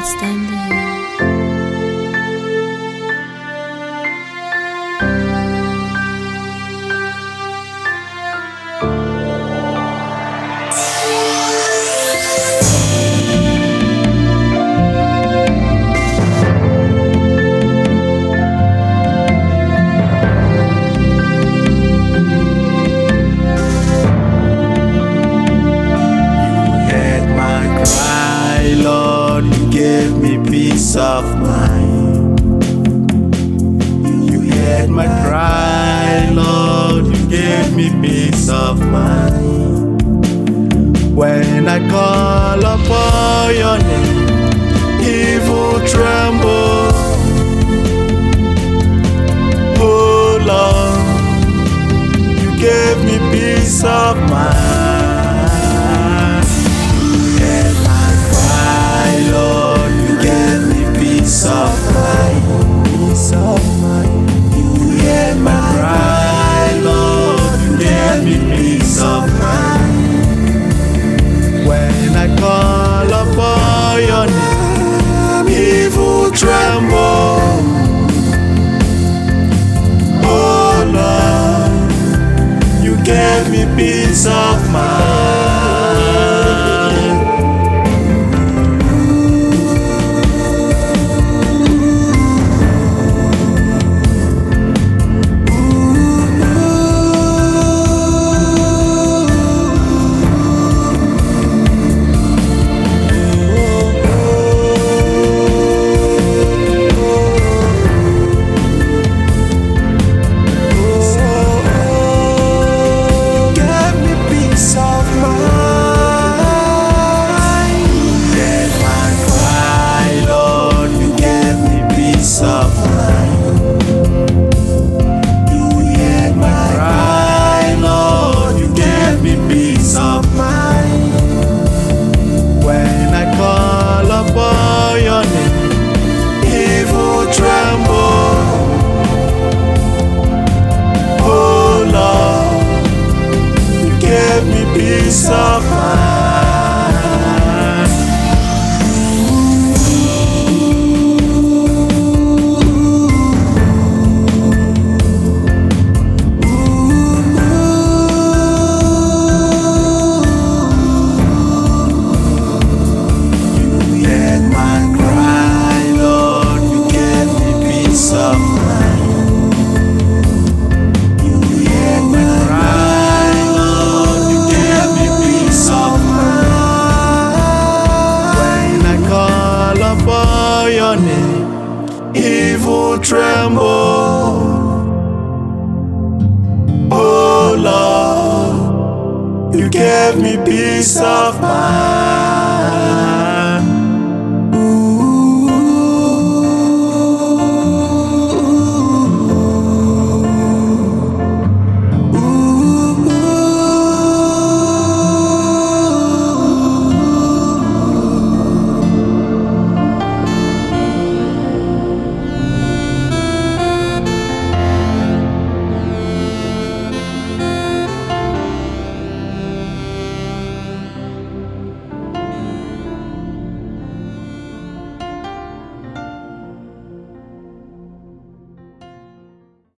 understanding. Lord, you gave me peace of mind. You heard my cry, Lord, you gave me peace of mind. When I call upon your name, evil tremble. Oh Lord, you gave me peace of mind. Lord, you gave me peace of mind, peace of mind. You heard my cry, Lord, you gave me peace of mind. When I call upon your name, evil tremble. Oh Lord, you gave me peace of mind. Peace of mind. You heard my cry, Lord, you gave me peace of mind. You heard my cry, Lord, you gave me peace of mind. When I call upon your name, evil tremble. Oh Lord, you gave me peace of mind.